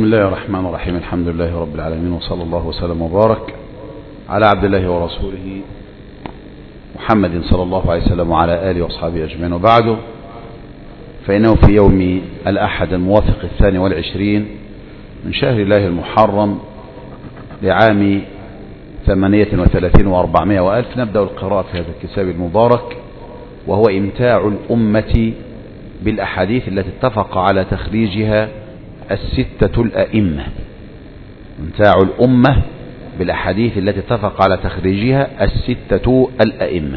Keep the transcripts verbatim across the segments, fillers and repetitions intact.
بسم الله الرحمن الرحيم. الحمد لله رب العالمين، وصلى الله وسلم وبارك على عبد الله ورسوله محمد صلى الله عليه وسلم وعلى آله وأصحابه أجمعين، وبعده، فإنه في يوم الأحد الموافق الثاني والعشرين من شهر الله المحرم لعام ثمانية وثلاثين وأربعمائة وألف نبدأ القراءة في هذا الكتاب المبارك، وهو إمتاع الأمة بالأحاديث التي اتفق على تخريجها الستة الأئمة. إمتاع الأمة بالأحاديث التي اتفق على تخريجها الستة الأئمة.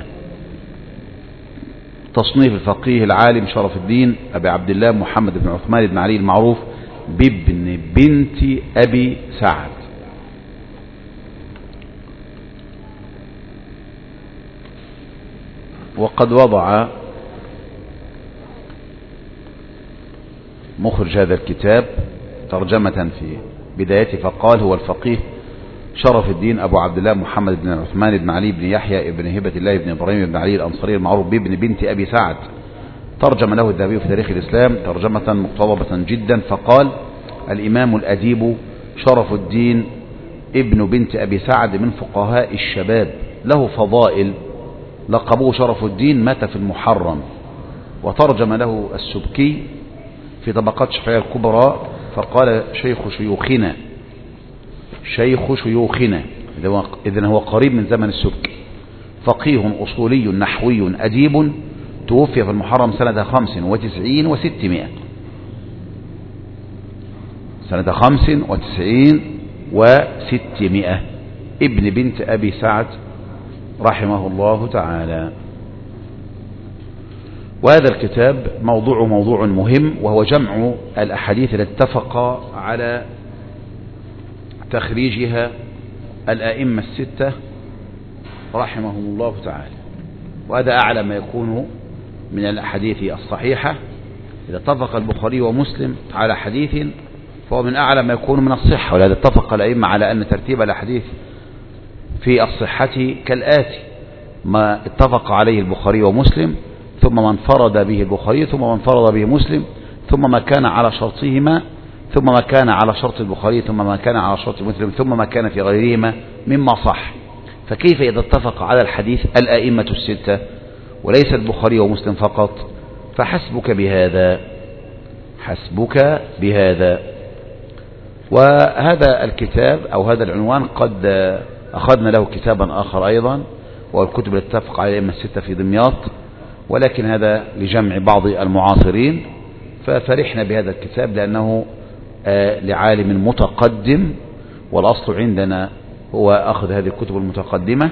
تصنيف الفقيه العالم شرف الدين أبي عبد الله محمد بن عثمان بن علي المعروف بابن بنت أبي سعد. وقد وضع مخرج هذا الكتاب ترجمة في بدايته فقال: هو الفقيه شرف الدين أبو عبد الله محمد بن عثمان بن علي بن يحيى بن هبة الله بن إبراهيم بن علي الأنصاري المعروف بابن بنت أبي سعد. ترجم له الذهبي في تاريخ الإسلام ترجمة مقتضبة جدا فقال: الإمام الأديب شرف الدين ابن بنت أبي سعد من فقهاء الشباب، له فضائل، لقبوه شرف الدين، مات في المحرم. وترجم له السبكي في طبقات الشافعية الكبرى فقال: شيخ شيوخنا شيخ شيوخنا إذن هو قريب من زمن السبكي، فقيه أصولي نحوي أديب، توفي في المحرم سنة خمس وتسعين وستمائة سنة خمس وتسعين وستمائة ابن بنت أبي سعد رحمه الله تعالى. وهذا الكتاب موضوع موضوع مهم، وهو جمع الأحاديث التي اتفق على تخريجها الأئمة الستة رحمهم الله تعالى. وهذا أعلى ما يكون من الأحاديث الصحيحة. إذا اتفق البخاري ومسلم على حديث فهو من أعلى ما يكون من الصحة. ولهذا اتفق الأئمة على أن ترتيب الأحاديث في الصحة كالآتي: ما اتفق عليه البخاري ومسلم، ثم من انفرد به البخاري، ثم من انفرد به مسلم، ثم ما كان على شرطهما، ثم ما كان على شرط البخاري، ثم ما كان على شرط مسلم، ثم ما كان في غيرهما مما صح. فكيف إذا اتفق على الحديث الأئمة الستة وليس البخاري ومسلم فقط؟ فحسبك بهذا حسبك بهذا. وهذا الكتاب أو هذا العنوان قد أخذنا له كتابا آخر أيضا، والكتب التي اتفق على الأئمة الستة في دمياط، ولكن هذا لجمع بعض المعاصرين، ففرحنا بهذا الكتاب لأنه لعالم متقدم، والأصل عندنا هو أخذ هذه الكتب المتقدمة.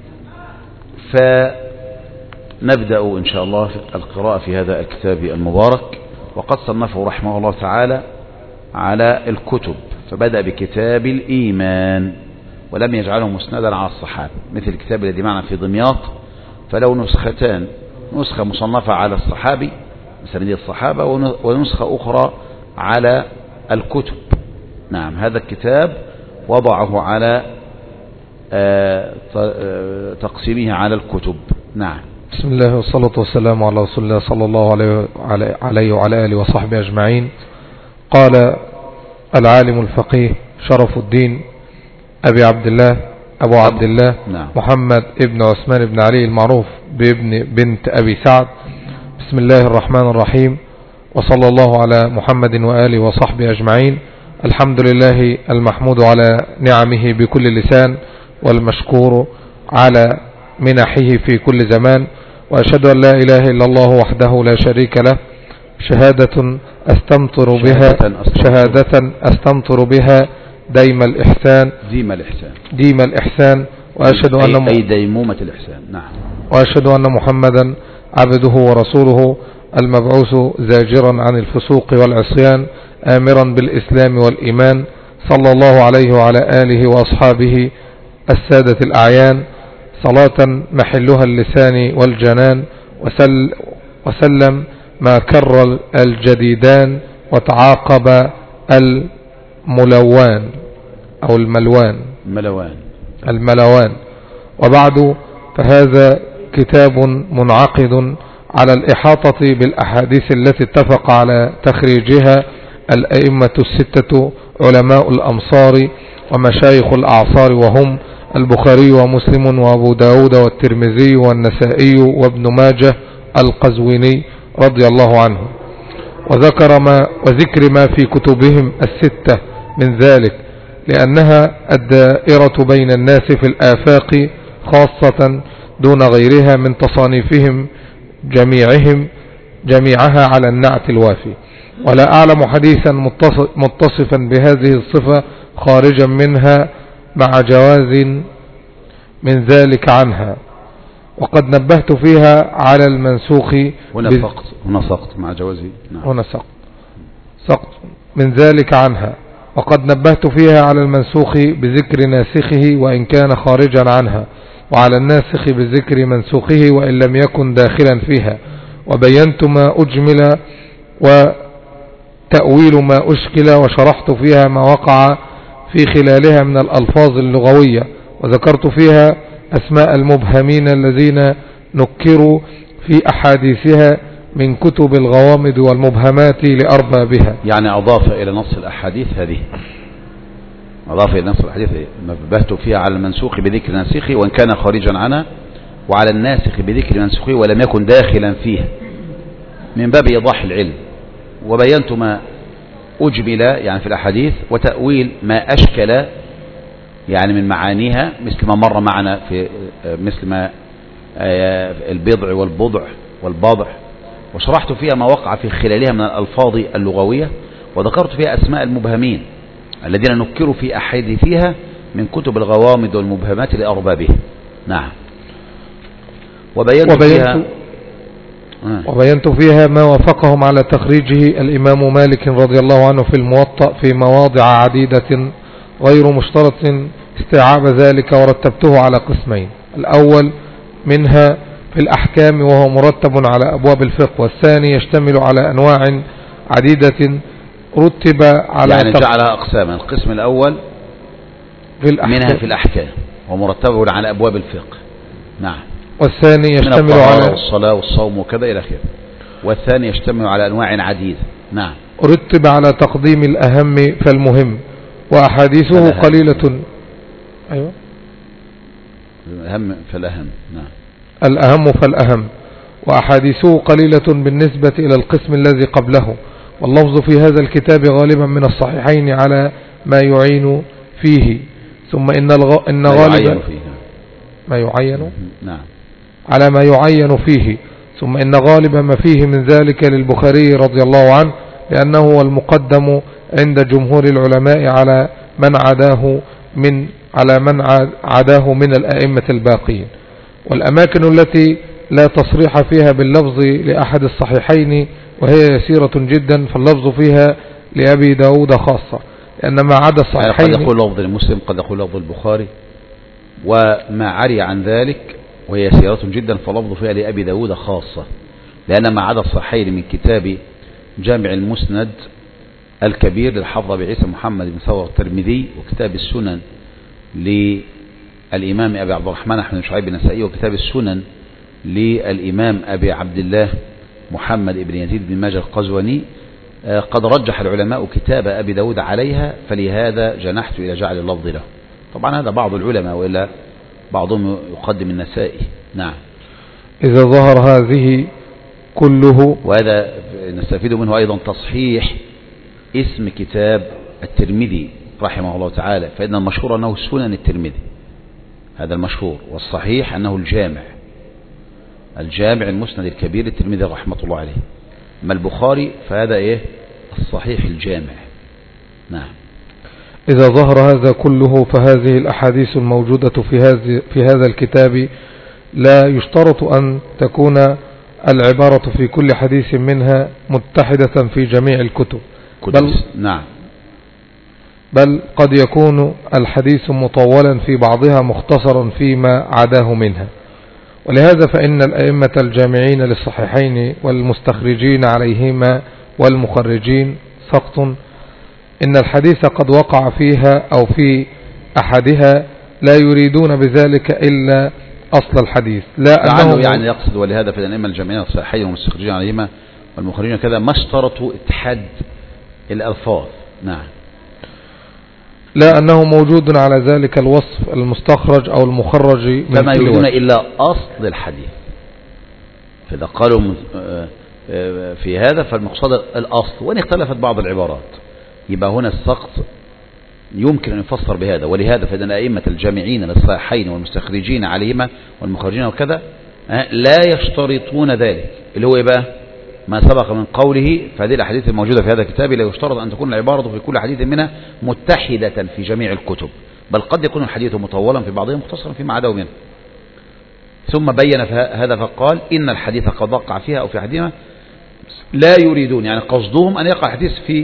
فنبدأ إن شاء الله القراءة في هذا الكتاب المبارك. وقد صنفه رحمه الله تعالى على الكتب، فبدأ بكتاب الإيمان ولم يجعله مسندا على الصحابة، مثل الكتاب الذي معنا في دمياط فله نسختان: نسخة مصنفة على الصحابي مسانديد الصحابة، ونسخة أخرى على الكتب. نعم، هذا الكتاب وضعه على تقسيمه على الكتب. نعم. بسم الله والصلاة والسلام على رسول الله صلى الله عليه وعلى آله وصحبه أجمعين. قال العالم الفقيه شرف الدين أبي عبد الله أبو عبد الله نعم. محمد ابن عثمان بن علي المعروف بابن بنت أبي سعد. بسم الله الرحمن الرحيم، وصلى الله على محمد وآله وصحبه أجمعين. الحمد لله المحمود على نعمه بكل لسان، والمشكور على منحه في كل زمان. وأشهد أن لا إله إلا الله وحده لا شريك له، شهادة أستمطر بها شهادة أستمطر بها ديم الإحسان ديم الإحسان ديم الإحسان وأشهد أن أي, أي ديمومة الإحسان. نعم. وأشهد أن محمدا عبده ورسوله المبعوث زاجرا عن الفسوق والعصيان، آمرا بالإسلام والإيمان، صلى الله عليه وعلى آله وأصحابه السادة الأعيان، صلاة محلها اللسان والجنان، وسل وسلم ما كر الجديدان وتعاقب الملوان أو الملوان الملوان الملوان وبعد، فهذا كتاب منعقد على الإحاطة بالأحاديث التي اتفق على تخريجها الأئمة الستة علماء الأمصار ومشايخ الأعصار، وهم البخاري ومسلم وأبو داود والترمذي والنسائي وابن ماجه القزويني رضي الله عنه. وذكر ما وذكر ما في كتبهم الستة من ذلك، لأنها الدائرة بين الناس في الآفاق خاصة دون غيرها من تصانيفهم جميعهم جميعها على النعت الوافي. ولا أعلم حديثا متصفا بهذه الصفة خارجا منها مع جواز من ذلك عنها. وقد نبهت فيها على المنسوخ هنا سقط هنا سقط مع جوازه. نعم. هنا سقط سقط من ذلك عنها. وقد نبهت فيها على المنسوخ بذكر ناسخه وإن كان خارجا عنها، وعلى الناسخ بذكر منسوخه وإن لم يكن داخلا فيها، وبينت ما أجمل وتأويل ما أشكل، وشرحت فيها ما وقع في خلالها من الألفاظ اللغوية، وذكرت فيها أسماء المبهمين الذين نكروا في أحاديثها من كتب الغوامض والمبهمات لأربابها. يعني أضاف إلى نص الأحاديث هذه أضاف إلى نص الأحاديث نبهت فيها على المنسوخ بذكر ناسخه وإن كان خارجا عنها، وعلى الناسخ بذكر منسوخه ولم يكن داخلا فيها، من باب إيضاح العلم. وبينت ما أجمل يعني في الأحاديث، وتأويل ما أشكل يعني من معانيها، مثل ما مر معنا في مثل ما البضع والبضع والبضع، وشرحت فيها ما وقع في خلالها من الألفاظ اللغوية، وذكرت فيها أسماء المبهمين الذين نكروا في أحاديثها من كتب الغوامض والمبهمات لأربابها. نعم. وبينت, وبينت فيها وبينت فيها ما وافقهم على تخريجه الإمام مالك رضي الله عنه في الموطأ في مواضع عديدة غير مشترط استيعاب ذلك، ورتبته على قسمين: الأول منها في الأحكام وهو مرتب على أبواب الفقه، والثاني يشتمل على أنواع عديدة رتب على يعني جعلها أقساما. القسم الأول في الأحكام منها في الأحكام ومرتب على أبواب الفقه. نعم. والثاني يشتمل على الصلاة والصوم وكذا إلى آخره. والثاني يشتمل على أنواع عديدة. نعم. رتب على تقديم الأهم فالمهم، وأحاديثه فالأهم. قليلة. أيوة. الأهم فالأهم. نعم. الأهم فالأهم، وأحاديثه قليلة بالنسبة إلى القسم الذي قبله. واللفظ في هذا الكتاب غالبا من الصحيحين على ما يعين فيه، ثم إن, الغ... إن غالبا ما يعين نعم. على ما يعين فيه، ثم إن غالبا ما فيه من ذلك للبخاري رضي الله عنه، لأنه هو المقدم عند جمهور العلماء على من عداه من على من عداه من الأئمة الباقين. والأماكن التي لا تصريح فيها باللفظ لأحد الصحيحين وهي يسيرة جدا، فاللفظ فيها لأبي داود خاصة، لأن ما عدا الصحيحين قد يقول لفظ المسلم، قد يقول لفظ البخاري، وما عري عن ذلك وهي يسيرة جدا فلفظ فيها لأبي داود خاصة، لأن ما عدا الصحيحين من كتاب جامع المسند الكبير للحافظ أبي عيسى محمد بن ثور الترمذي، وكتاب السنن للإمام أبي عبد الرحمن أحمد بن شعيب النسائي، وكتاب السنن للإمام أبي عبد الله محمد بن يزيد بن ماجه القزويني، قد رجح العلماء كتاب أبي داود عليها، فلهذا جنحت إلى جعل اللفظ له. طبعا هذا بعض العلماء، وإلا بعضهم يقدم النسائي. نعم. إذا ظهر هذه كله، وهذا نستفيد منه أيضا تصحيح اسم كتاب الترمذي رحمه الله تعالى، فإن المشهور أنه سنن الترمذي، هذا المشهور، والصحيح أنه الجامع الجامع المسند الكبير الترمذي رحمة الله عليه. أما البخاري فهذا إيه؟ الصحيح الجامع. نعم. إذا ظهر هذا كله فهذه الأحاديث الموجودة في هذه في هذا الكتاب لا يشترط أن تكون العبارة في كل حديث منها متحدة في جميع الكتب، بل نعم بل قد يكون الحديث مطولا في بعضها مختصرا فيما عداه منها. ولهذا فإن الأئمة الجامعين للصحيحين والمستخرجين عليهما والمخرجين سقط إن الحديث قد وقع فيها أو في أحدها لا يريدون بذلك إلا أصل الحديث، لا أنه يعني يقصد. ولهذا فإن الأئمة الجامعين للصحيحين والمستخرجين عليهما والمخرجين كذا ما اشترطوا اتحاد الألفاظ. نعم. لا أنه موجود على ذلك الوصف المستخرج أو المخرج من فما كل يريدون وجه. إلا أصل الحديث. فإذا قالوا في هذا فالمقصود الأصل، وإن اختلفت بعض العبارات يبقى هنا السقط يمكن أن يفسر بهذا. ولهذا فإن أئمة الجامعين للصحيحين والمستخرجين عليهما والمخرجين وكذا لا يشترطون ذلك، اللي هو يبقى ما سبق من قوله فهذه الأحاديث الموجودة في هذا الكتاب لا يشترط أن تكون العبارة في كل حديث منها متحدة في جميع الكتب، بل قد يكون الحديث مطولا في بعضهم مختصرا فيما عداه منه. ثم بين هذا فقال إن الحديث قد وقع فيها أو في أحدهما لا يريدون، يعني قصدهم أن يقع الحديث في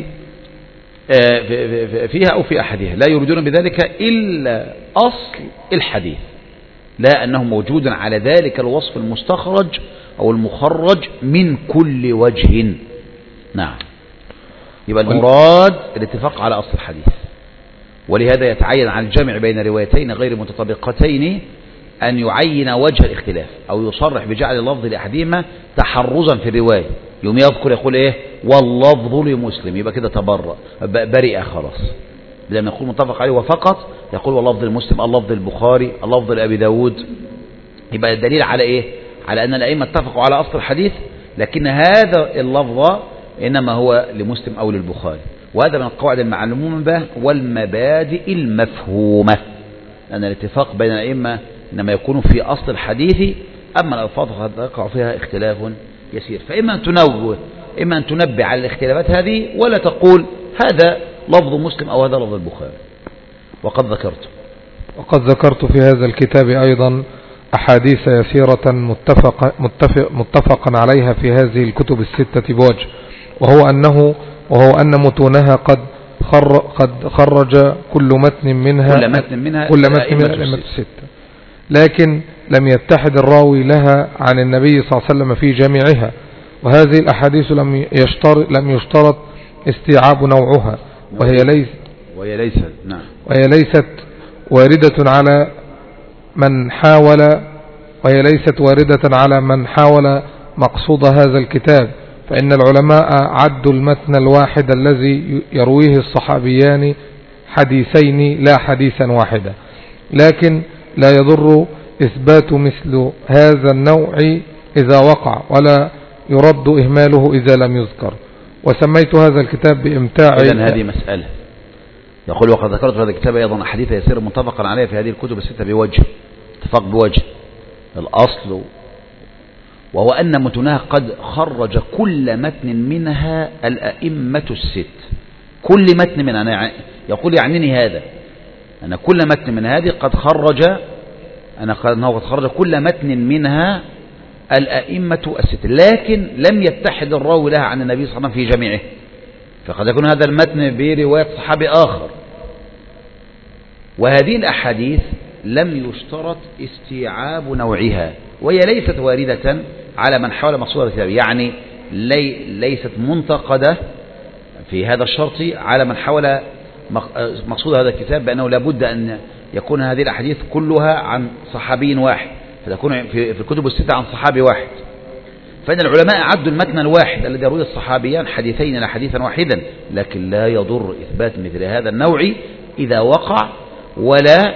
فيها أو في أحدها، لا يريدون بذلك إلا أصل الحديث، لا أنه موجود على ذلك الوصف المستخرج أو المخرج من كل وجه. نعم، يبقى المراد الاتفاق على أصل الحديث. ولهذا يتعين على الجمع بين روايتين غير متطابقتين أن يعين وجه الاختلاف أو يصرح بجعل اللفظ لأحدهما تحرزا في الرواية، يوم يذكر يقول إيه واللفظ لمسلم، يبقى كده تبرأ بريئة خلاص. لما يقول متفق عليه وفقط يقول واللفظ المسلم، اللفظ البخاري، اللفظ لأبي داود، يبقى الدليل على إيه؟ على أن الأئمة اتفقوا على أصل الحديث، لكن هذا اللفظ إنما هو لمسلم أو للبخاري. وهذا من القواعد المعلومة به والمبادئ المفهومة، أن الاتفاق بين الأئمة إنما يكون في أصل الحديث، أما الألفاظ قد يقع فيها اختلاف يسير. فإما أن تنوه إما أن تنبه على الاختلافات هذه، ولا تقول هذا لفظ مسلم أو هذا لفظ البخاري. وقد ذكرت وقد ذكرت في هذا الكتاب أيضا أحاديث يسيرة متفق متفق متفقا عليها في هذه الكتب الستة بوجه، وهو أنه وهو أن متونها قد خر قد خرج كل متن منها كل متن منها كل متن من الأئمة الستة، لكن لم يتحد الراوي لها عن النبي صلى الله عليه وسلم في جميعها. وهذه الأحاديث لم يشترط لم يشترط استيعاب نوعها، وهي ليس وهي ليست نعم وهي ليست واردة على من حاول وهي ليست واردة على من حاول مقصود هذا الكتاب، فإن العلماء عدوا المتن الواحد الذي يرويه الصحابيان حديثين لا حديثا واحدا، لكن لا يضر إثبات مثل هذا النوع إذا وقع، ولا يرد إهماله إذا لم يذكر. وسميت هذا الكتاب بإمتاع. إذن هذه مسألة. يقول وقد ذكرت في هذا الكتاب أيضا أحاديث يسير متفقا عليها في هذه الكتب الستة بوجه، اتفاق بوجه الأصل، وهو أن متنها قد خرج كل متن منها الأئمة الست. كل متن منها أنا يقول يعنيني هذا أنا كل متن من هذه قد خرج أنا قد خرج كل متن منها الأئمة الست، لكن لم يتحد الراوي لها عن النبي صلى الله عليه وسلم في جميعه، فقد يكون هذا المتن برواية صحابي آخر. وهذه الأحاديث لم يشترط استيعاب نوعها، وهي ليست واردة على من حاول مقصود الكتاب، يعني لي ليست منتقدة في هذا الشرط على من حاول مقصود هذا الكتاب بأنه لابد أن يكون هذه الأحاديث كلها عن صحابي واحد، فتكون في الكتب الستة عن صحابي واحد. فإن العلماء عدوا المتن الواحد الذي يرويه الصحابيان حديثين لا حديثا واحدا، لكن لا يضر إثبات مثل هذا النوع إذا وقع، ولا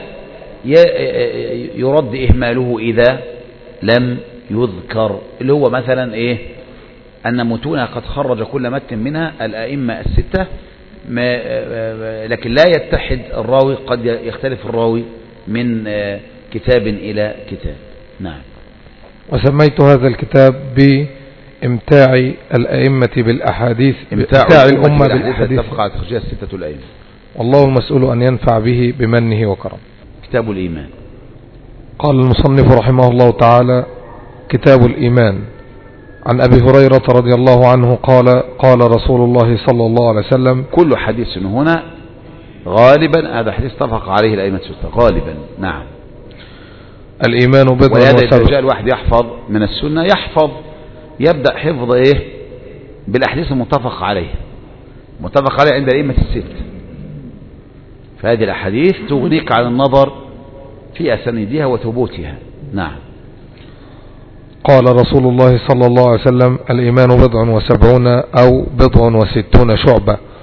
يرد إهماله إذا لم يذكر، اللي هو مثلا إيه أن متونها قد خرج كل متن منها الأئمة الستة، لكن لا يتحد الراوي، قد يختلف الراوي من كتاب إلى كتاب. نعم. وسميت هذا الكتاب بإمتاع الأئمة بالأحاديث، إمتاع الأمة بالأحاديث، تبقى تخرجها الستة الأئمة. والله المسؤول أن ينفع به بمنه وكرم. كتاب الإيمان. قال المصنف رحمه الله تعالى: كتاب الإيمان. عن أبي هريرة رضي الله عنه قال: قال رسول الله صلى الله عليه وسلم. كل حديث هنا غالبا هذا حديث اتفق عليه الأئمة الستة غالبا. نعم. الإيمان بضع وسبع. وهذا إذا جاء الواحد يحفظ من السنة يحفظ يبدأ حفظ إيه بالأحاديث المتفق عليه، متفق عليه عند الأئمة الست، فهذه الأحاديث تغنيك عن النظر في أسانيدها وثبوتها. نعم. قال رسول الله صلى الله عليه وسلم: الإيمان بضع وسبعون أو بضع وستون شعبة،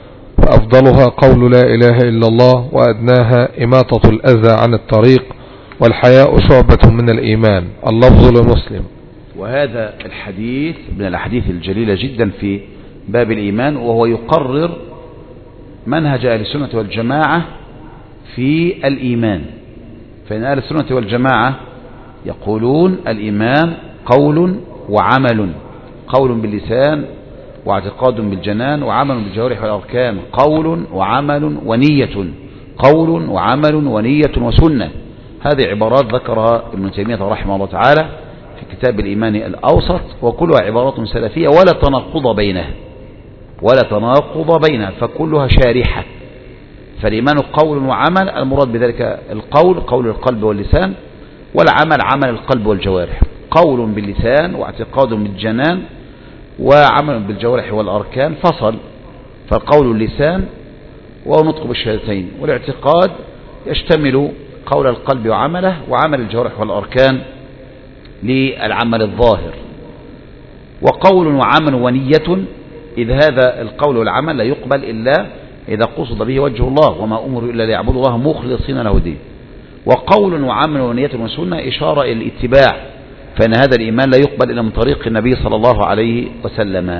فأفضلها قول لا إله إلا الله، وأدناها إماطة الأذى عن الطريق، والحياء شعبة من الإيمان. اللفظ لمسلم. وهذا الحديث من الأحاديث الجليلة جدا في باب الإيمان، وهو يقرر منهج أهل السنة والجماعة في الإيمان. فإن أهل السنة والجماعة يقولون الإيمان قول وعمل، قول باللسان واعتقاد بالجنان وعمل بالجوارح والأركان، قول وعمل ونية، قول وعمل ونية وسنة. هذه عبارات ذكرها ابن تيمية رحمه الله تعالى في كتاب الإيمان الأوسط، وكلها عبارات سلفية ولا تناقض بينها ولا تناقض بينها فكلها شارحة. فالإيمان قول وعمل، المراد بذلك القول قول القلب واللسان، والعمل عمل القلب والجوارح، قول باللسان واعتقاد بالجنان وعمل بالجوارح والأركان فصل، فالقول اللسان ونطق بالشهادتين، والاعتقاد يشتمل قول القلب وعمله وعمل الجوارح والأركان للعمل الظاهر. وقول وعمل ونية، إذ هذا القول والعمل لا يقبل إلا إذا قصد به وجه الله، وما أمروا إلا ليعبدوا الله مخلصين له الدين. وقول وعمل ونية وسنة إشارة إلى الاتباع، فإن هذا الإيمان لا يقبل إلا من طريق النبي صلى الله عليه وسلم.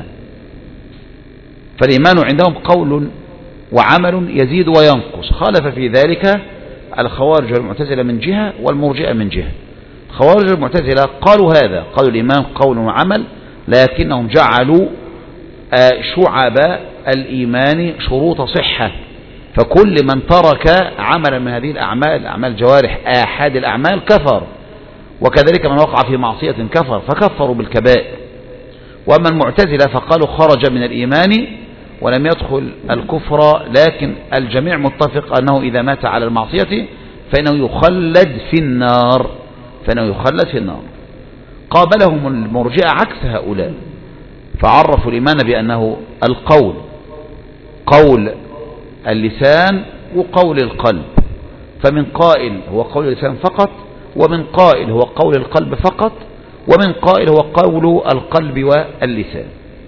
فالإيمان عندهم قول وعمل يزيد وينقص. خالف في ذلك الخوارج والمعتزلة من جهة والمرجئة من جهة. الخوارج والمعتزلة قالوا هذا، قالوا الإيمان قول وعمل، لكنهم جعلوا شعب الإيمان شروط صحة، فكل من ترك عملا من هذه الأعمال، أعمال الجوارح آحاد الأعمال، كفر، وكذلك من وقع في معصية كفر، فكفروا بالكبائر. وأما المعتزلة فقالوا خرج من الإيمان ولم يدخل الكفر، لكن الجميع متفق أنه إذا مات على المعصية فإنه يخلد في النار، فإنه يخلد في النار. قابلهم المرجئة عكس هؤلاء، فعرفوا الإيمان بأنه القول، قول اللسان وقول القلب، فمن قائل هو قول اللسان فقط، ومن قائل هو قول القلب فقط، ومن قائل هو قول القلب واللسان.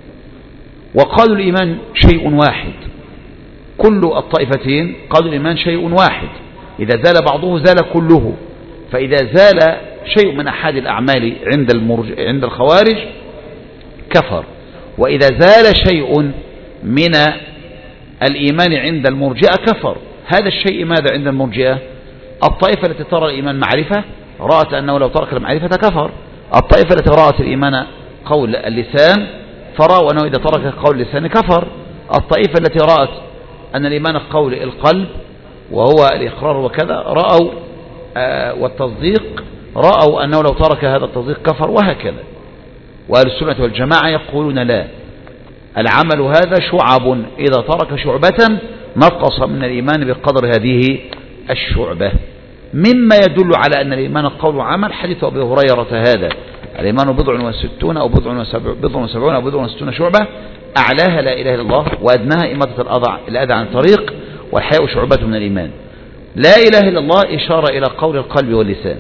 وقالوا الإيمان شيء واحد، كل الطائفتين قالوا الإيمان شيء واحد، إذا زال بعضه زال كله، فإذا زال شيء من أحد الأعمال عند المرج... عند الخوارج كفر، وإذا زال شيء من الإيمان عند المرجئة كفر. هذا الشيء ماذا عند المرجئة؟ الطائفة التي ترى الإيمان معرفة رأت أنه لو ترك المعرفة كفر، الطائفة التي رأت الإيمان قول اللسان فرأوا أنه إذا ترك قول اللسان كفر، الطائفة التي رأت أن الإيمان قول القلب وهو الإقرار وكذا رأوا آه والتصديق رأوا أنه لو ترك هذا التصديق كفر، وهكذا. وأهل السنة والجماعة يقولون لا، العمل هذا شعب، إذا ترك شعبة نقص من الإيمان بقدر هذه الشعبة. مما يدل على أن الإيمان قول وعمل حديث أبي هريرة هذا، الإيمان بضع وستون أو بضع وسبعون أو بضع وستون شعبة، أعلاها لا إله إلا الله، وأدناها إماطة الأذى عن الطريق، والحياء شعبة من الإيمان. لا إله إلا الله إشارة إلى قول القلب واللسان،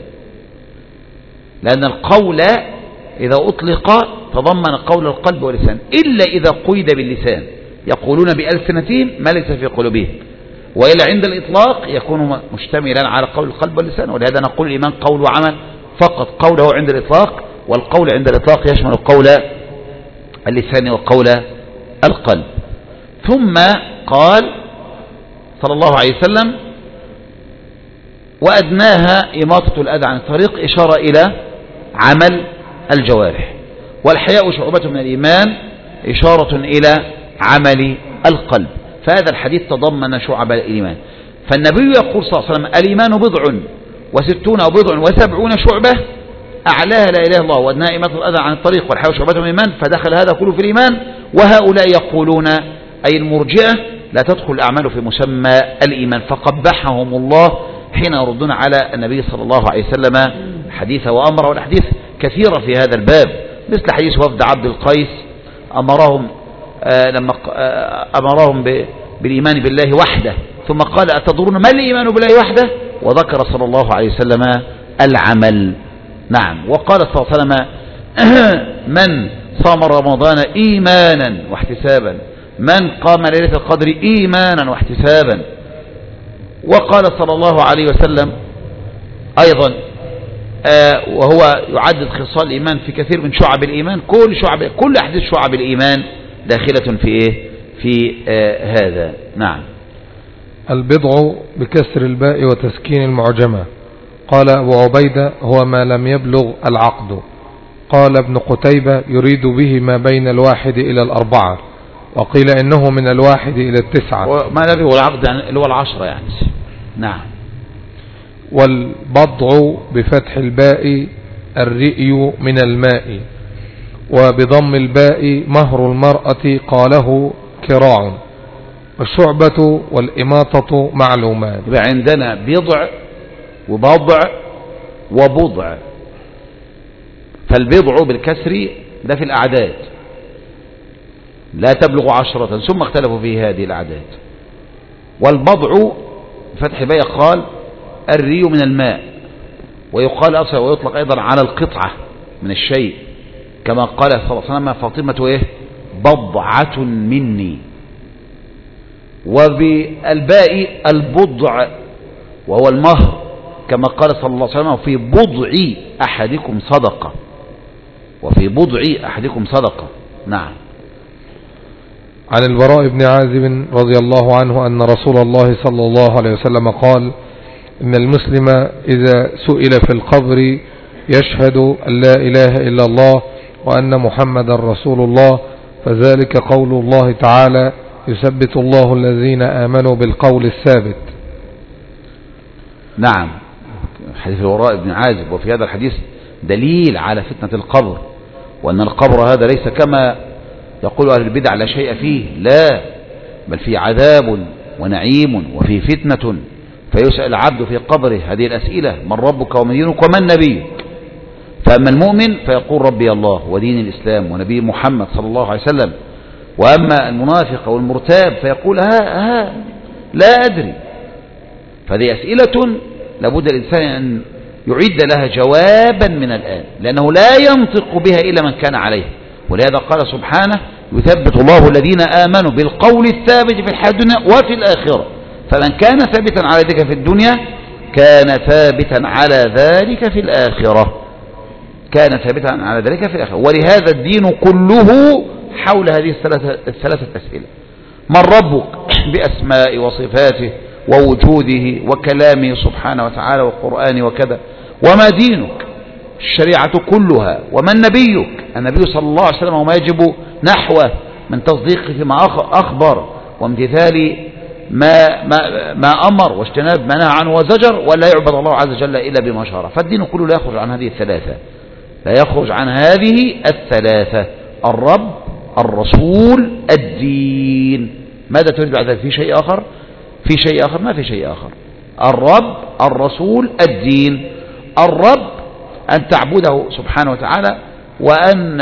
لأن القول إذا أطلق تضمن قول القلب واللسان، إلا إذا قيد باللسان، يقولون بألسنتهم ما ليس في قلوبهم، وإلا عند الإطلاق يكون مشتملا على قول القلب واللسان. ولهذا نقول الإيمان قول وعمل فقط، قوله عند الإطلاق، والقول عند الإطلاق يشمل قول اللسان وقول القلب. ثم قال صلى الله عليه وسلم وأدناها إماطة الأذى عن الطريق، إشارة إلى عمل الجوارح. والحياء شعبة من الإيمان، إشارة إلى عمل القلب. فهذا الحديث تضمن شعب الإيمان. فالنبي يقول صلى الله عليه وسلم الإيمان بضع وستون أو بضع وسبعون شعبة، أعلاها لا إله إلا الله، وأدناها إماطة الأذى عن الطريق، والحياء شعبة من الإيمان، فدخل هذا كله في الإيمان. وهؤلاء يقولون أي المرجئة لا تدخل الأعمال في مسمى الإيمان، فقبحهم الله حين يردون على النبي صلى الله عليه وسلم حديث وأمر. والحديث كثيرة في هذا الباب، مثل حديث وفد عبد القيس أمرهم آه لما آه أمرهم بالإيمان بالله وحده، ثم قال أتدرون ما الإيمان بالله وحده؟ وذكر صلى الله عليه وسلم العمل. نعم. وقال صلى الله عليه وسلم من صام رمضان إيمانا واحتسابا من قام ليلة القدر إيمانا واحتسابا. وقال صلى الله عليه وسلم أيضا آه وهو يعدد خصال الإيمان في كثير من شعب الإيمان، كل شعب كل أحدث شعب الإيمان داخلة في إيه في آه هذا. نعم. البضع بكسر الباء وتسكين المعجمة. قال أبو عبيدة هو ما لم يبلغ العقد. قال ابن قتيبة يريد به ما بين الواحد إلى الأربعة، وقيل إنه من الواحد إلى التسعة. ما لم يبلغ العقد يعني اللي هو العشرة يعني. نعم. والبضع بفتح الباء الرئي من الماء، وبضم الباء مهر المرأة قاله كراع. والشعبة والإماطة معلومات. يبقى عندنا بضع وبضع وبضع. فالبضع بالكسر ده في الأعداد لا تبلغ عشرة، ثم اختلفوا في هذه الأعداد. والبضع فتح باء قال الري من الماء، ويقال أصلا ويطلق أيضا على القطعة من الشيء، كما قال صلى الله عليه وسلم فاطمة إيه بضعة مني. وبالباء البضع وهو المهر، كما قال صلى الله عليه وسلم في بضع أحدكم صدقة، وفي بضع أحدكم صدقة. نعم. عن البراء بن عازب رضي الله عنه أن رسول الله صلى الله عليه وسلم قال إن المسلم إذا سئل في القبر يشهد أن لا إله إلا الله وأن محمد رسول الله، فذلك قول الله تعالى يثبت الله الذين آمنوا بالقول الثابت. نعم. حديث البراء بن عازب. وفي هذا الحديث دليل على فتنة القبر، وأن القبر هذا ليس كما يقول أهل البدع لا شيء فيه، لا، بل فيه عذاب ونعيم وفيه فتنة، فيسأل العبد في قبره هذه الأسئلة: من ربك ومن دينك ومن نبيك؟ فأما المؤمن فيقول ربي الله ودين الإسلام ونبي محمد صلى الله عليه وسلم. وأما المنافق والمرتاب فيقول ها ها لا أدري. فهذه أسئلة لابد الإنسان أن يعد لها جوابا من الآن، لأنه لا ينطق بها إلا من كان عليه. ولهذا قال سبحانه: يثبت الله الذين آمنوا بالقول الثابت في الحياة الدنيا وفي الآخرة. فمن كان ثابتا على ذلك في الدنيا كان ثابتا على ذلك في الآخرة، كان ثابتا على ذلك في الآخرة. ولهذا الدين كله حول هذه الثلاثة, الثلاثة أسئلة: من ربك بأسماء وصفاته ووجوده وكلامه سبحانه وتعالى والقرآن وكذا، وما دينك الشريعة كلها، ومن نبيك النبي صلى الله عليه وسلم وما يجب نحوه من تصديقه فيما أخبر وامتثال ما, ما, ما أمر واجتناب ما نهى عنه وزجر، ولا يعبد الله عز وجل إلا بما شرع. فالدين كله لا يخرج عن هذه الثلاثة، لا يخرج عن هذه الثلاثة: الرب، الرسول، الدين. ماذا تريد بعد ذلك؟ في شيء آخر؟ في شيء آخر؟ ما في شيء آخر. الرب، الرسول، الدين. الرب أن تعبده سبحانه وتعالى، وأن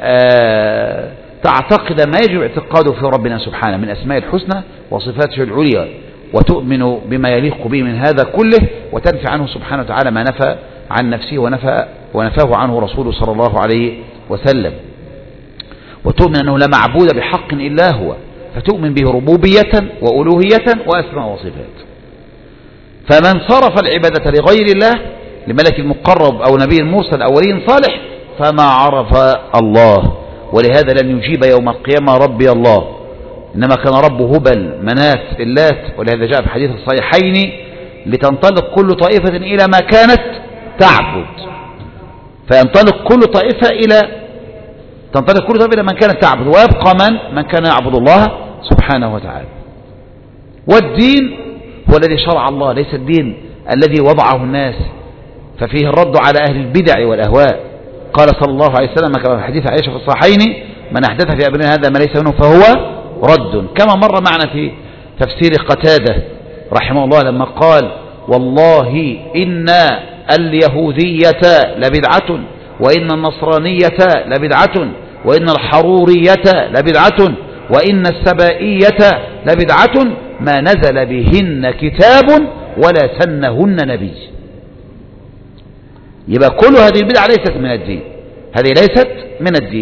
تعتقد ما يجب اعتقاده في ربنا سبحانه من أسماء الحسنى وصفاته العليا، وتؤمن بما يليق به من هذا كله، وتنفي عنه سبحانه وتعالى ما نفى عن نفسه ونفى ونفاه عنه رسوله صلى الله عليه وسلم، وتؤمن أنه لا معبود بحق إلا هو، فتؤمن به ربوبية وألوهية وأسماء وصفات. فمن صرف العبادة لغير الله، لملك المقرب أو نبي المرسل أو ولي صالح، فما عرف الله. ولهذا لن يجيب يوم القيامة ربي الله، إنما كان ربه هبل منات اللات. ولهذا جاء في حديث الصحيحين: لتنطلق كل طائفة إلى ما كانت تعبد. فينطلق كل طائفة إلى تنطلق كل طائفة إلى من كانت تعبد، ويبقى من من كان يعبد الله سبحانه وتعالى. والدين هو الذي شرع الله، ليس الدين الذي وضعه الناس، ففيه الرد على أهل البدع والأهواء. قال صلى الله عليه وسلم كما في حديث عائشة في الصحيحين: من أحدث في أمرنا هذا ما ليس منه فهو رد. كما مر معنا في تفسير قتادة رحمه الله لما قال: والله إن اليهودية لبدعة، وإن النصرانية لبدعة، وإن الحرورية لبدعة، وإن السبائية لبدعة، ما نزل بهن كتاب ولا سنهن نبي. يبقى كل هذه البدع ليست من الدين، هذه ليست من الدين.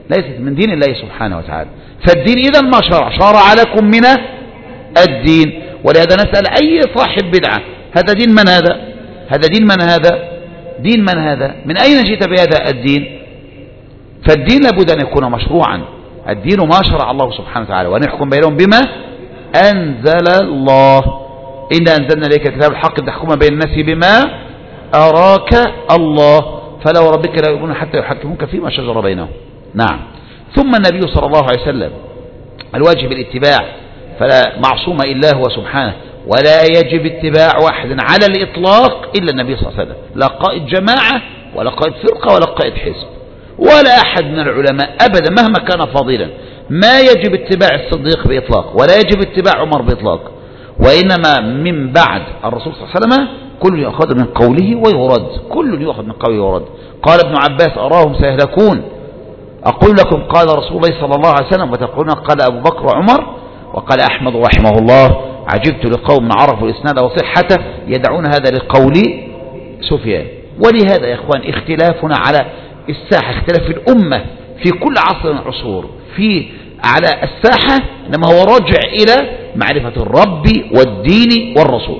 ليست من دين الله سبحانه وتعالى. فالدين إذا ما شرع شرع لكم من الدين. ولهذا نسأل أي صاحب بدعة هذا دين من هذا؟ هذا دين من هذا؟ دين من هذا؟ من أين جئت بهذا الدين؟ فالدين لابد أن يكون مشروعا. الدين ما شرع الله سبحانه وتعالى، وأن يحكم بينهم بما أنزل الله. إنا أنزلنا إليك الكتاب الحق تحكم بين الناس بما أراك الله، فلا وربك لا يؤمنون حتى يحكموك فيما شجر بينهم. نعم. ثم النبي صلى الله عليه وسلم الواجب الاتباع، فلا معصوم إلا هو سبحانه، ولا يجب اتباع واحد على الإطلاق إلا النبي صلى الله عليه وسلم، لا قائد جماعة ولا قائد فرقة ولا قائد حزب ولا أحد من العلماء أبدا مهما كان فاضلا. ما يجب اتباع الصديق بإطلاق ولا يجب اتباع عمر بإطلاق، وإنما من بعد الرسول صلى الله عليه وسلم كل يأخذ من قوله ويرد، كل يأخذ من قوله ويرد. قال ابن عباس أراهم سيهلكون، أقول لكم قال رسول الله صلى الله عليه وسلم، وتقولون قال أبو بكر وعمر. وقال أحمد رحمه الله عجبت لقوم عرفوا الإسناد وصحته يدعون هذا لقول سفيان. ولهذا يا إخوان اختلافنا على الساحة، اختلاف الأمة في كل عصر من العصور في على الساحة إنما هو راجع إلى معرفة الرب والدين والرسول.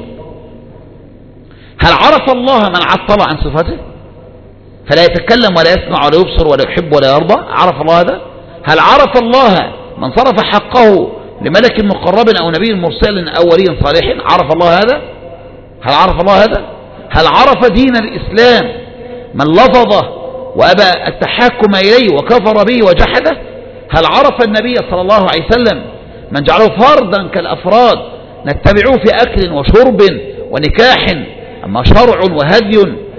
هل عرف الله من عطل عن صفاته فلا يتكلم ولا يسمع ولا يبصر ولا يحب ولا يرضى؟ عرف الله هذا؟ هل عرف الله من صرف حقه لملك مقرب أو نبي مرسل أو ولي صالح؟ عرف الله هذا؟ هل عرف الله هذا؟ هل عرف دين الإسلام من لفظه وأبى التحاكم إليه وكفر به وجحده؟ هل عرف النبي صلى الله عليه وسلم من جعله فردا كالأفراد نتبعوه في أكل وشرب ونكاح، أما شرع وهدي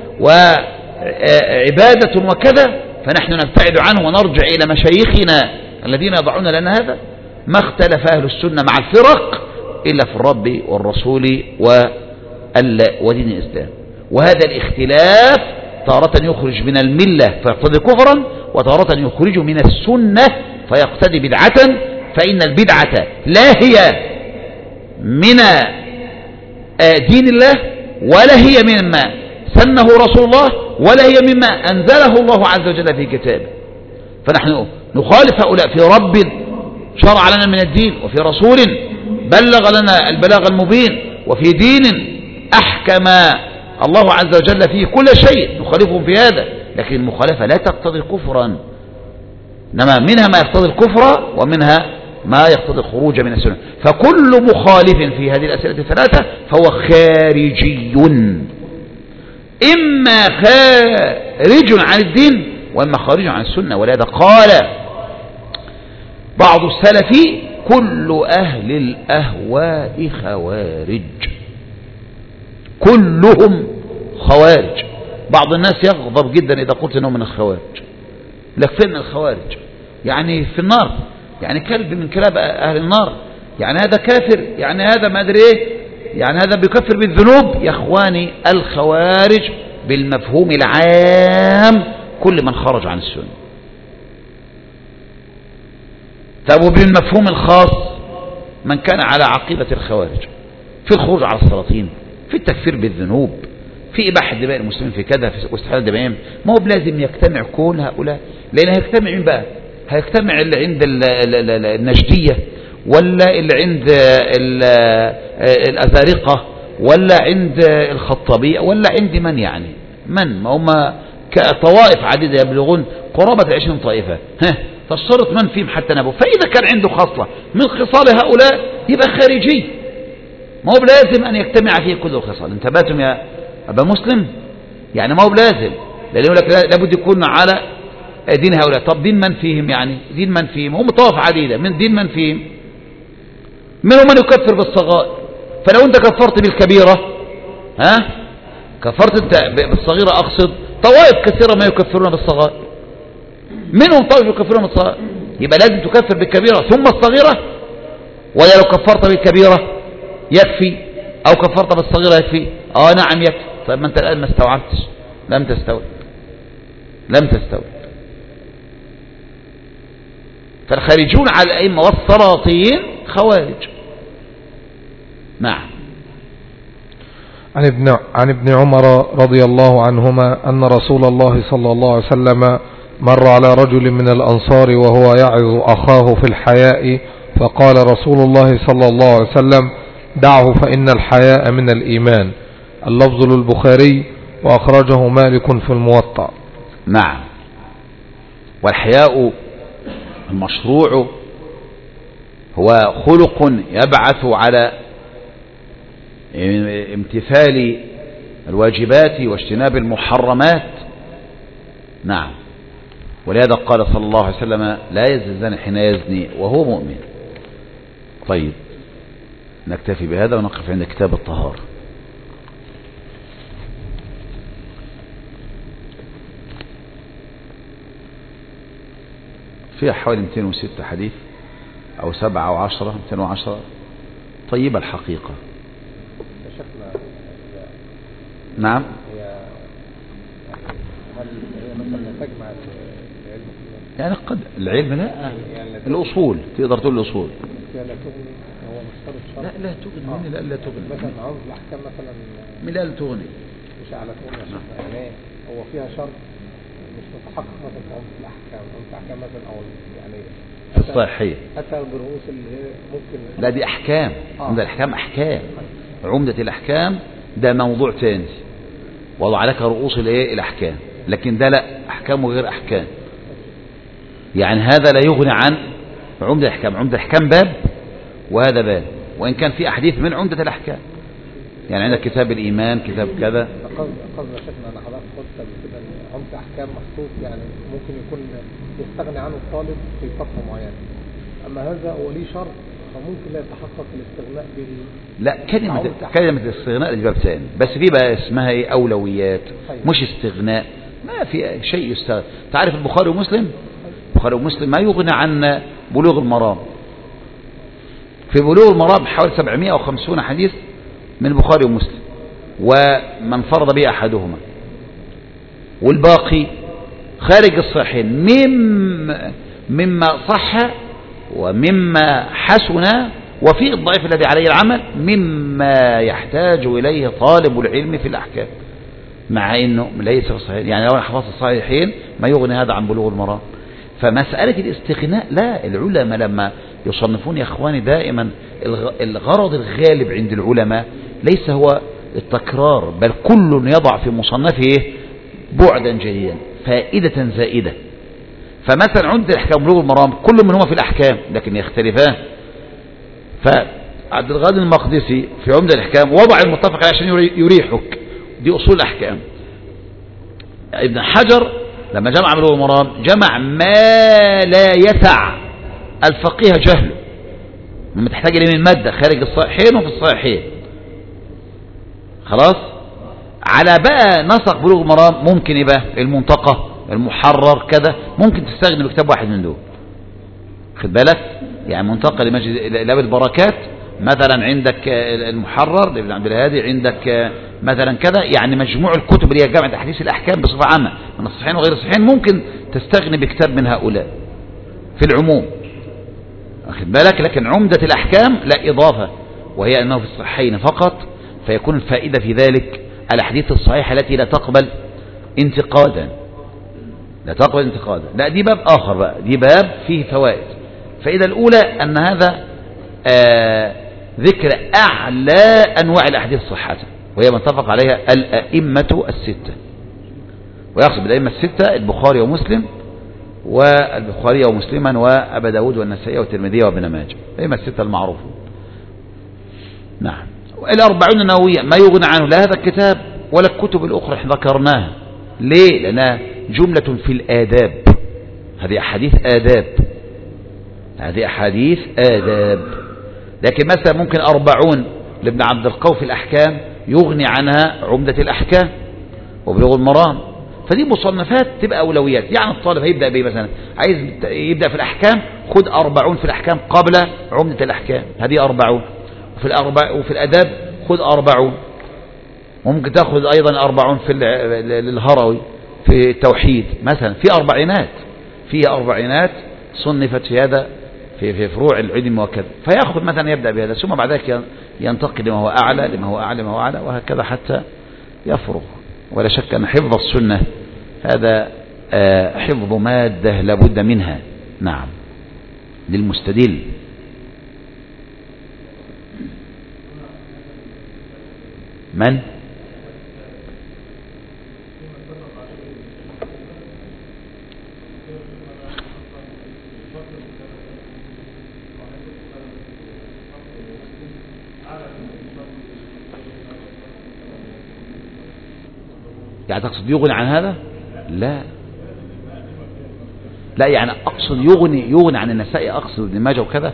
وعبادة وكذا فنحن نبتعد عنه ونرجع إلى مشايخنا الذين يضعون لنا هذا؟ ما اختلف أهل السنة مع الفرق إلا في الرب والرسول ودين الإسلام. وهذا الاختلاف تارة يخرج من الملة فيقتضي كفرا، وتارة يخرج من السنة فيقتضي بدعة، فإن البدعة لا هي من دين الله ولا هي مما سنه رسول الله ولا هي مما أنزله الله عز وجل في كتابه. فنحن نخالف هؤلاء في رب شرع لنا من الدين، وفي رسول بلغ لنا البلاغ المبين، وفي دين أحكم الله عز وجل فيه كل شيء نخالفهم في هذا. لكن المخالفة لا تقتضي كفرا، إنما منها ما يقتضي الكفر ومنها ما يقتضي الخروج من السنة. فكل مخالف في هذه الأسئلة الثلاثة فهو خارجي، إما خارج عن الدين وإما خارج عن السنة. ولهذا قال بعض السلف كل أهل الأهواء خوارج، كلهم خوارج. بعض الناس يغضب جدا إذا قلت أنه من الخوارج، لك فين الخوارج؟ يعني في النار، يعني كلب من كلاب أهل النار، يعني هذا كافر، يعني هذا ما أدري إيه، يعني هذا بيكفر بالذنوب. يا أخواني الخوارج بالمفهوم العام كل من خرج عن السنة. طب وبالمفهوم الخاص من كان على عقيدة الخوارج في الخروج على السلاطين، في التكفير بالذنوب، في إباحة دماء المسلمين، في كذا، في استحلال دمائهم. ما هو بلازم يجتمع كل هؤلاء، لأن هيجتمع مين بقى؟ هيجتمع اللي عند النجدية ولا اللي عند الأزارقة ولا عند الخطابية ولا عند من؟ يعني من ما هم كطوائف عديدة يبلغون قرابة عشرين طائفة، ها فالشرط من فيهم حتى نبو. فإذا كان عنده خصلة من خصال هؤلاء يبقى خارجي، ما هو بلازم أن يجتمع فيه كل الخصال. انتبهتم يا أبا مسلم؟ يعني ما هو بلازم، لأنه يقول لك لابد يكون على دين هؤلاء. طب دين من فيهم؟ يعني دين من فيهم؟ هم طوائف عديدة، من دين من فيهم؟ منهم من يكفر بالصغائر، فلو أنت كفرت بالكبيرة ها كفرت أنت بالصغيرة، أقصد طوائف كثيرة ما يكفرون بالصغائر، منهم طائف يكفرون بالصغائر، يبقى لازم تكفر بالكبيرة ثم الصغيرة، ولا لو كفرت بالكبيرة يكفي أو كفرت بالصغيرة يكفي؟ آه نعم يكفي. طيب ما أنت الآن ما استوعبتش، لم تستوعب لم تستوعب. فالخارجون على الأئمة والسلاطين خوارج. نعم. عن ابن عن ابن عمر رضي الله عنهما أن رسول الله صلى الله عليه وسلم مر على رجل من الأنصار وهو يعظ أخاه في الحياء فقال رسول الله صلى الله عليه وسلم دعه فإن الحياء من الإيمان. اللفظ للبخاري وأخرجه مالك في الموطأ. نعم. والحياء المشروع هو خلق يبعث على امتثال الواجبات واجتناب المحرمات. نعم. ولهذا قال صلى الله عليه وسلم لا يزني الزاني حين يزني وهو مؤمن. طيب نكتفي بهذا ونقف عند كتاب الطهارة. فيها حوالي مئتين وستة حديث أو سبعة أو عشرة مئتين وعشرة. طيبة الحقيقة. نعم. هل هي مثلا تجمع العلم يعني قد العلم لا يعني الأصول تقدر تقول الأصول لا تغني هو مشترط شرط لا لا تغني لا لا تغني مثلا عرض الأحكام مثلا من لا تغني مش على تغني يعني هو فيها شرط مش متحقق مثلا في عمد الأحكام عمد الأحكام مثلا أو يعني في الصحيحية أتى بالرؤوس اللي هي ممكن لا دي أحكام آه. عمدة الأحكام أحكام عمدة الأحكام ده موضوع تاني وضع لك رؤوس الايه الأحكام لكن ده لا أحكام وغير أحكام يعني هذا لا يغني عن عمدة الأحكام. عمدة الأحكام باب وهذا باب وإن كان في أحاديث من عمدة الأحكام يعني عندك كتاب الإيمان كتاب كذا. قصد شيخنا أنا حضرتك قلت قبل كده إن عمدة أحكام مخصوص يعني ممكن يكون يستغني عنه الطالب في فترة معينة أما هذا هو ليه شرط فممكن لا يتحقق الاستغناء به. لا كلمة كلمة الاستغناء دي باب ثاني بس في بقى اسمها ايه أولويات مش استغناء ما في شيء يستغنى. تعرف البخاري ومسلم البخاري ومسلم ما يغنى عن بلوغ المرام. في بلوغ المرام حوالي سبعمائة وخمسين حديث من البخاري ومسلم ومن فرض به أحدهما والباقي خارج الصحيحين مم مما صح ومما حسن وفي الضعيف الذي عليه العمل مما يحتاج إليه طالب العلم في الأحكام مع أنه ليس صحيح يعني لو حفظ الصحيحين ما يغني هذا عن بلوغ المرام. فمسألة الاستغناء لا العلماء لما يصنفون يا أخواني دائما الغرض الغالب عند العلماء ليس هو التكرار بل كل يضع في مصنفه بعدا جديدا فائدة زائدة. فمثلا عند الأحكام بلوغ المرام كل من هو في الأحكام لكن يختلفان. فعبد الغني المقدسي في عمدة الأحكام وضع المتفق عشان يريحك دي أصول الأحكام. ابن حجر لما جمع بلوغ المرام جمع ما لا يسع الفقيه جهله لما تحتاج إليه من مادة خارج الصحيحين وفي الصحيحين خلاص. على بقى نسق بلوغ المرام ممكن يبقى المنتقى المحرر كذا ممكن تستغني بكتاب واحد من دول خد بالك يعني منتقى لمجد لابد البركات مثلا عندك المحرر لابن عبد الهادي عندك مثلا كذا يعني مجموع الكتب اللي هي جامعة أحاديث الأحكام بصفة عامة من الصحيحين وغير الصحيحين ممكن تستغني بكتاب من هؤلاء في العموم واخد بالك. لكن عمدة الأحكام لا إضافة وهي أنه في الصحيحين فقط فيكون الفائدة في ذلك الأحاديث الصحيحة التي لا تقبل انتقادا لا تقبل انتقادا لا دي باب آخر بقى دي باب فيه فوائد. الفائدة الأولى أن هذا آه ذكر أعلى أنواع الأحاديث صحة وهي من اتفق عليها الأئمة الستة ويقصد بالأئمة الستة البخاري ومسلم والبخاري ومسلما وأبا داود والنسائي والترمذي وابن ماجه الأئمة الستة المعروفون. نعم. الأربعون النووية ما يغنى عنه لا هذا الكتاب ولا الكتب الأخرى ذكرناها. ليه؟ لأنها جملة في الآداب هذه أحاديث آداب هذه أحاديث آداب. لكن مثلا ممكن أربعون لابن عبد القوي في الأحكام يغني عنها عمدة الأحكام وبلوغ المرام فدي مصنفات تبقى أولويات. يعني الطالب هيبدأ بيه مثلا عايز يبدأ في الأحكام خد أربعون في الأحكام قبل عمدة الأحكام هذه أربعون وفي, الأربع وفي الأداب خد أربعون وممكن تأخذ أيضا أربعون في الهروي في التوحيد مثلا في أربعينات في أربعينات صنفت في هذا في في فروع العلم وكذا فيأخذ مثلا يبدأ بهذا ثم بعد ذلك ينتقل لما هو أعلى لما هو أعلى لما هو أعلى وهكذا حتى يفرغ. ولا شك أن حفظ السنة هذا آه حفظ مادة لابد منها. نعم للمستدل. من يعني تقصد يغني عن هذا؟ لا لا يعني أقصد يغني يغني عن النساء، أقصد ابن ماجه وكذا.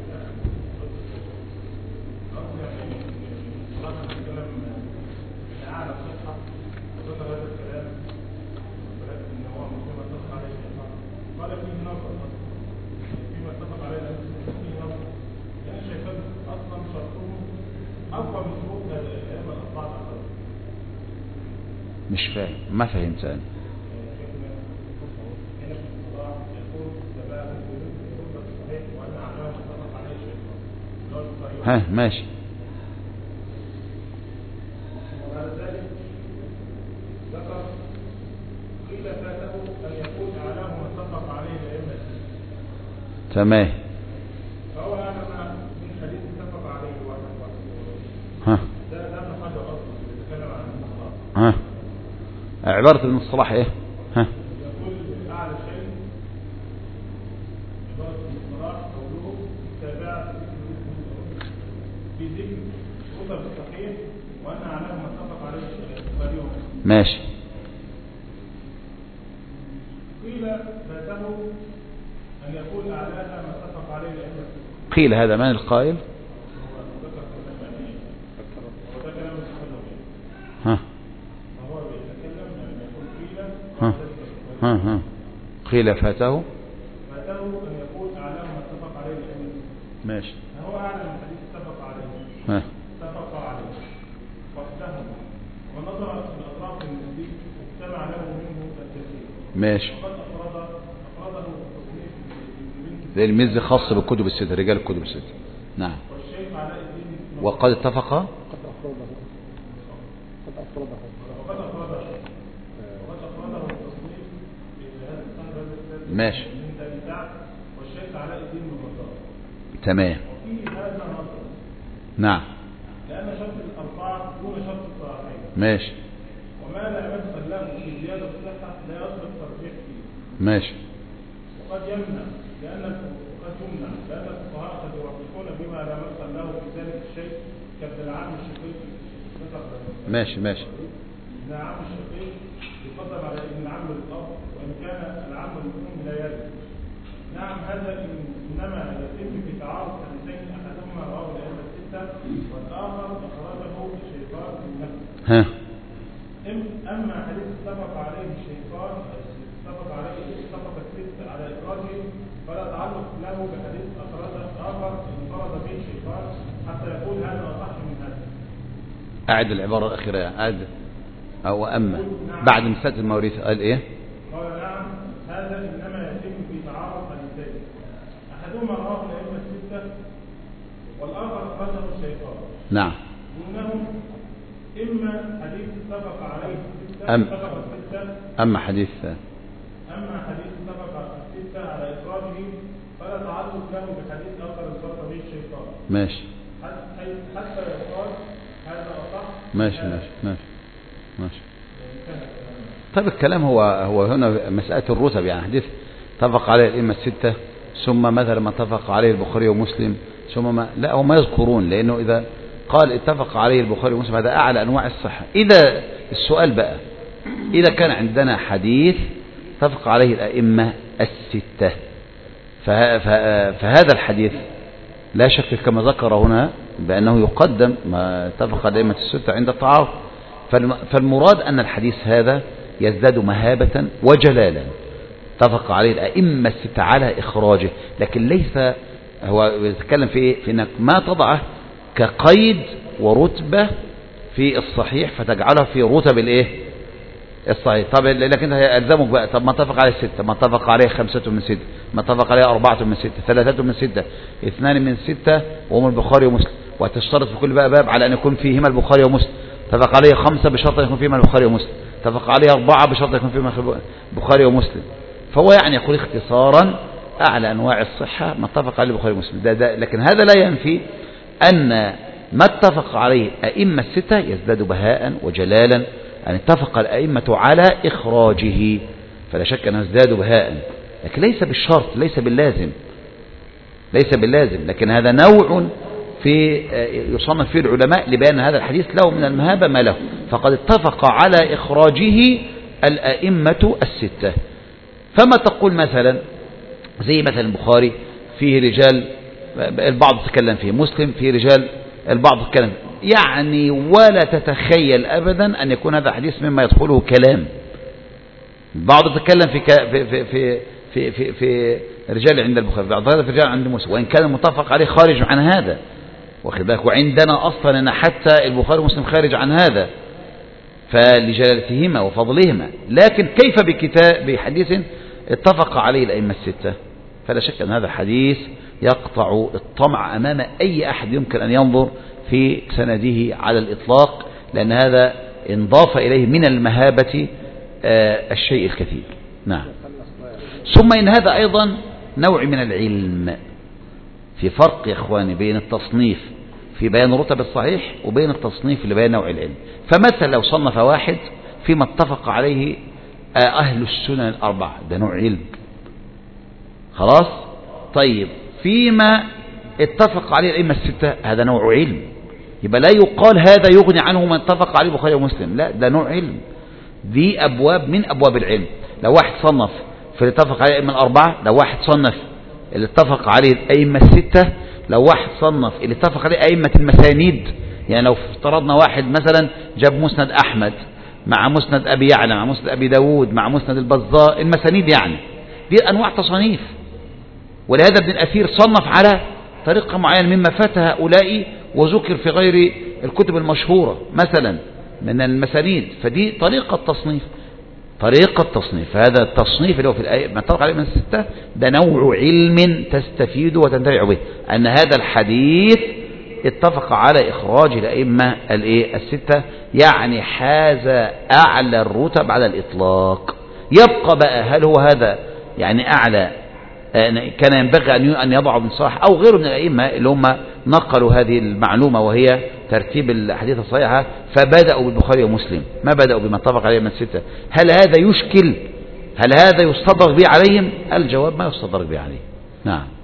مش فاهم، ما فهمت أنا. ها ماشي. تمام. ها ها عبارة ابن الصلاح ايه؟ ها ماشي. قيل فاته أن يقول أعلاها ما اتفق عليه الأئمة. قيل هذا من القائل؟ ها ها ها ها قيل فاته فاته أن يقول أعلاها ما اتفق عليه الأئمة. ماشي. هو أعلم الحديث اتفق عليه. ها اتفق عليه وحده ونظر في الأطراف النسبي اجتمع له منه الكثير. ماشي. زي المز خاص بالكتب الستة، رجال الكتب الستة. نعم. وقد اتفق قد أفرده قد أفرده وقد أفرده وقد أفرده التصنيف في هذا الصحيح. ماشي. والشيخ علاء الدين المطار. تمام. وفي هذا نظر. نعم. لأن شرط الأربعة دون شرط الصحيحين. ماشي. وما لا يدخل له في زيادة الصحة لا يصلح الترجيح فيه. ماشي. وقد يمنع لأن قد يمنع لأن الفقهاء قد يوافقون بما لا مدخل له في ذلك الشيء كابن العام الشقيق. ماشي ماشي. ابن العام الشقيق يفضل على ابن العام الأب وإن كان العام الأم لا يرد. نعم هذا إنما يتم في تعارض حديثين أحدهما رواه الأئمة الستة والآخر أخرجه الشيطان في نفسه. ها. أما حديث اتفق عليه الشيطان اتفق عليه اتفق الست على إخراجه فلا تعلق له بحديث أخرجه آخر انفرد به الشيطان حتى يقول هذا أصح من هذا. أعد العبارة الأخيرة. أعد أو أما نعم. بعد مسألة المواريث قال إيه؟ قال نعم هذا إنما يتم في تعارض حديثين أحدهما رواه الأئمة الستة والآخر أخرجه الشيطان. نعم. دونهم إما حديث اتفق عليه الستة أم أما حديث أما حديث اتفق الستة على إخراجه فلا تعلق له بحديث آخر انفرد به الشيطان. ماشي. حتى يقال هذا أصح. ماشي ماشي ماشي ماشي. طيب الكلام هو هو هنا مسألة الرتب، يعني حديث اتفق عليه الأئمة الستة ثم مثلا ما اتفق عليه البخاري ومسلم ثم ما لا هم يذكرون، لأنه إذا قال اتفق عليه البخاري ومسلم هذا أعلى أنواع الصحة. إذا السؤال بقى إذا كان عندنا حديث اتفق عليه الأئمة الستة فهذا الحديث لا شك كما ذكر هنا بأنه يقدم ما اتفق عليه الأئمة الستة عند التعارض. فالمراد أن الحديث هذا يزداد مهابة وجلالا. اتفق عليه الأئمة الستة على إخراجه، لكن ليس هو يتكلم في إيه؟ في أنك ما تضعه كقيد ورتبة في الصحيح فتجعلها في رتب الايه الصحيح. طب لكن هيلزمك بقى طب ما اتفق عليه ستة، ما اتفق عليه خمسة من ستة، ما اتفق عليه أربعة من ستة، ثلاثة من ستة، اثنان من ستة وهم البخاري ومسلم. وتشترط في كل بقى باب على أن يكون فيهما البخاري ومسلم. اتفق عليه خمسة بشرط أن يكون فيهما البخاري ومسلم. اتفق عليه أربعة بشرط يكون فيما البخاري ومسلم. فهو يعني يقول اختصارا أعلى أنواع الصحة ما اتفق عليه البخاري ومسلم ده ده. لكن هذا لا ينفي أن ما اتفق عليه أئمة الستة يزداد بهاء وجلالا، أن اتفق الأئمة على إخراجه فلا شك أنه يزداد بهاء، لكن ليس بالشرط، ليس باللازم، ليس باللازم. لكن هذا نوع في يصنف فيه العلماء لبيان هذا الحديث له من المهابة ما له، فقد اتفق على إخراجه الأئمة الستة. فما تقول مثلا زي مثلا البخاري فيه رجال البعض تتكلم فيه، مسلم فيه رجال البعض تتكلم، يعني ولا تتخيل أبدا أن يكون هذا حديث مما يدخله كلام. بعض تتكلم في في في في في, في, في رجال عند البخاري، بعض هذا في رجال عند مسلم، وإن كان المتفق عليه خارج عن هذا، واخد بالك. وعندنا أصلا أن حتى البخاري ومسلم خارج عن هذا فلجلالتهما وفضلهما. لكن كيف بكتاب بحديث اتفق عليه الأئمة الستة؟ فلا شك أن هذا حديث يقطع الطمع أمام أي أحد يمكن أن ينظر في سنده على الإطلاق، لأن هذا انضاف إليه من المهابة آه الشيء الكثير. نعم. ثم إن هذا أيضا نوع من العلم. في فرق يا إخواني بين التصنيف في بيان رتب الصحيح وبين التصنيف لبيان نوع العلم. فمثلا لو صنف واحد فيما اتفق عليه أهل السنن الأربعة، ده نوع علم خلاص. طيب فيما اتفق عليه الأئمة الستة، هذا نوع علم. يبقى لا يقال هذا يغني عنه من اتفق عليه البخاري ومسلم، لا، ده نوع علم. دي أبواب من أبواب العلم. لو واحد صنف في اللي اتفق عليه الأئمة الأربعة، لو واحد صنف اللي اتفق عليه الأئمة الستة، لو واحد صنف اللي اتفق عليه أئمة المسانيد، يعني لو افترضنا واحد مثلا جاب مسند أحمد مع مسند أبي يعلى مع مسند أبي داود مع مسند البزار، المسانيد يعني دي أنواع تصانيف. ولهذا ابن الأثير صنف على طريقة معينة مما فات هؤلاء وذكر في غير الكتب المشهورة مثلا من المسانيد، فدي طريقة تصنيف، طريقة تصنيف. هذا التصنيف اللي هو في الآية ما اتفق عليه من الستة ده نوع علم تستفيد وتنتفع به، أن هذا الحديث اتفق على إخراج الأئمة الستة، يعني حاز أعلى الرتب على الإطلاق. يبقى بقى هل هو هذا يعني أعلى كان ينبغي أن يضعه ابن صلاح أو غيره من الأئمة اللي هم نقلوا هذه المعلومة وهي ترتيب الحديث الصحيحة، فبدأوا بالبخاري ومسلم، ما بدأوا بما اتفق عليه من الستة. هل هذا يشكل؟ هل هذا يستدرك به عليهم؟ الجواب ما يستدرك به عليه. نعم.